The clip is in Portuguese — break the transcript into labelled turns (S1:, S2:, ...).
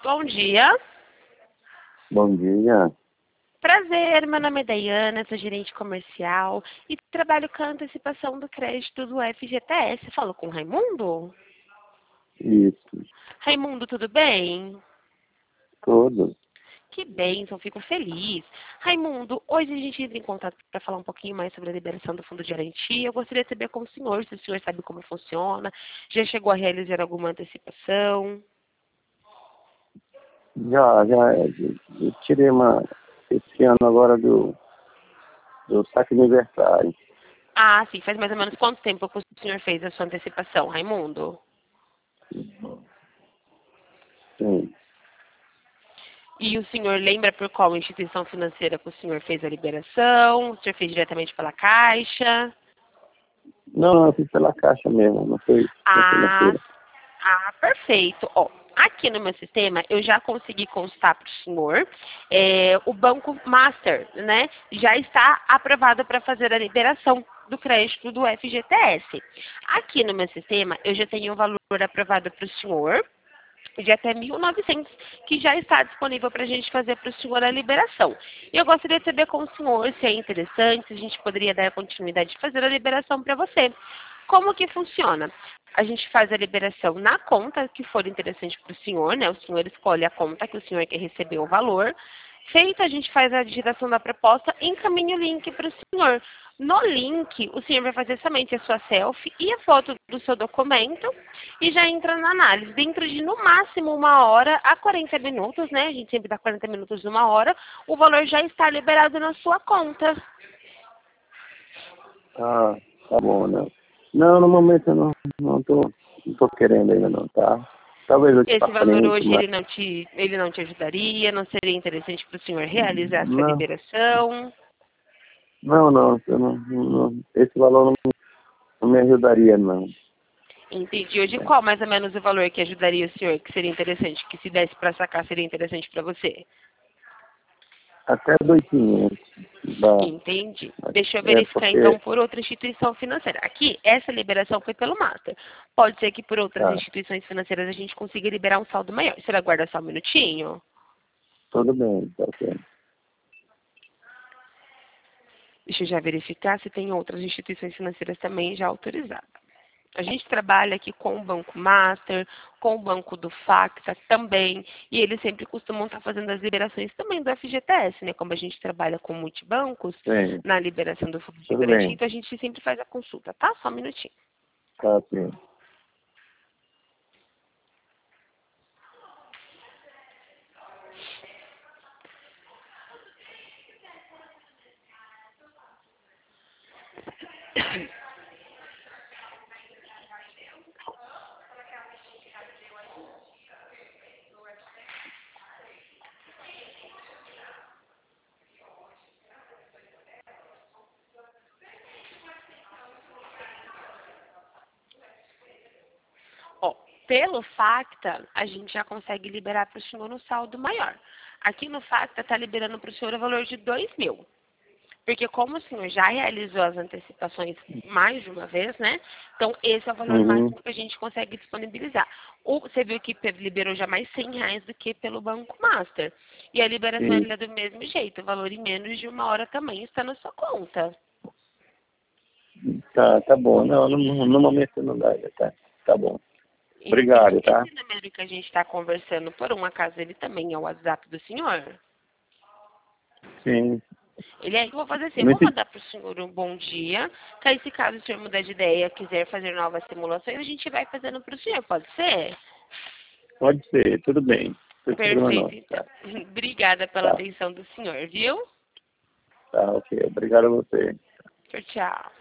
S1: Bom dia.
S2: Bom dia.
S1: Prazer, meu nome é Daiana, sou gerente comercial e trabalho com a antecipação do crédito do FGTS. Falo com o Raimundo?
S2: Isso.
S1: Raimundo, tudo bem?
S2: Tudo.
S1: Que bênção, fico feliz. Raimundo, hoje a gente entra em contato para falar um pouquinho mais sobre a liberação do fundo de garantia. Eu gostaria de saber com o senhor, se o senhor sabe como funciona, já chegou a realizar alguma antecipação?
S2: Já, eu tirei esse ano agora do saque aniversário.
S1: Ah, sim, faz mais ou menos quanto tempo que o senhor fez a sua antecipação, Raimundo?
S2: Sim.
S1: E o senhor lembra por qual instituição financeira que o senhor fez a liberação? O senhor fez diretamente pela Caixa?
S2: Não, eu fiz pela Caixa mesmo, não foi na
S1: Ah,
S2: financeira.
S1: perfeito. Ó, aqui no meu sistema eu já consegui constar para o senhor. O Banco Master, né, já está aprovado para fazer a liberação do crédito do FGTS. Aqui no meu sistema eu já tenho o valor aprovado para o senhor de até 1.900, que já está disponível para a gente fazer para o senhor a liberação. E eu gostaria de saber com o senhor se é interessante, se a gente poderia dar a continuidade de fazer a liberação para você. Como que funciona? A gente faz a liberação na conta que for interessante para o senhor, né? O senhor escolhe a conta que o senhor quer receber o valor. Feita, a gente faz a digitação da proposta e encaminha o link para o senhor. No link, o senhor vai fazer somente a sua selfie e a foto do seu documento e já entra na análise. Dentro de, no máximo, 1 hora a 40 minutos, né? A gente sempre dá 40 minutos de 1 hora, o valor já está liberado na sua conta.
S2: Ah, tá bom, né? Não, no momento eu não tô querendo ainda não, tá? Talvez eu te
S1: Esse valor
S2: frente,
S1: hoje
S2: mas
S1: ele não te ajudaria? Não seria interessante para o senhor realizar a sua
S2: não,
S1: liberação?
S2: esse valor não me ajudaria não.
S1: Entendi. Hoje qual mais ou menos o valor que ajudaria o senhor, que seria interessante, que se desse para sacar seria interessante para você?
S2: Até 2.500 dá.
S1: Entendi. Deixa eu
S2: É
S1: verificar então
S2: porque
S1: por outra instituição financeira. Aqui, essa liberação foi pelo Master. Pode ser que por outras
S2: tá,
S1: instituições financeiras a gente consiga liberar um saldo maior. Você vai guardar só um minutinho?
S2: tudo bem, tá ok.
S1: Deixa eu já verificar se tem outras instituições financeiras também já autorizadas. A gente trabalha aqui com o Banco Master, com o Banco do Facta também, e eles sempre costumam estar fazendo as liberações também do FGTS, né? Como a gente trabalha com multibancos,
S2: Sim,
S1: na liberação do fundo de
S2: tudo
S1: garantia,
S2: bem,
S1: então a gente sempre faz a consulta, tá? Só um minutinho.
S2: tá ok.
S1: Ó, pelo Facta, a gente já consegue liberar para o senhor um saldo maior. Aqui no Facta está liberando para o senhor o valor de 2.000. Porque como o senhor já realizou as antecipações mais de uma vez, né? Então, esse é o valor
S2: Uhum,
S1: máximo que a gente consegue disponibilizar. Você viu que liberou já mais R$ 100 do que pelo Banco Master. E a liberação
S2: isso.
S1: ele é do mesmo jeito. O valor em menos de 1 hora também está na sua conta.
S2: Tá bom. Não, no momento não dá, tá bom.
S1: Entendi.
S2: Obrigado, tá?
S1: Esse número que a gente está conversando, por um acaso, ele também é o WhatsApp do senhor?
S2: Sim.
S1: Ele é, eu vou fazer assim,
S2: Eu
S1: eu
S2: não
S1: vou
S2: entendi.
S1: mandar para o senhor um bom dia, que aí se caso o senhor mudar de ideia, quiser fazer novas simulações, a gente vai fazendo para o senhor, pode ser?
S2: Pode ser, tudo bem. Não tem problema
S1: Perfeito,
S2: não,
S1: então.
S2: tá?
S1: Obrigada pela
S2: Tá,
S1: atenção do senhor, viu?
S2: tá, ok. Obrigado a você.
S1: Tchau, tchau.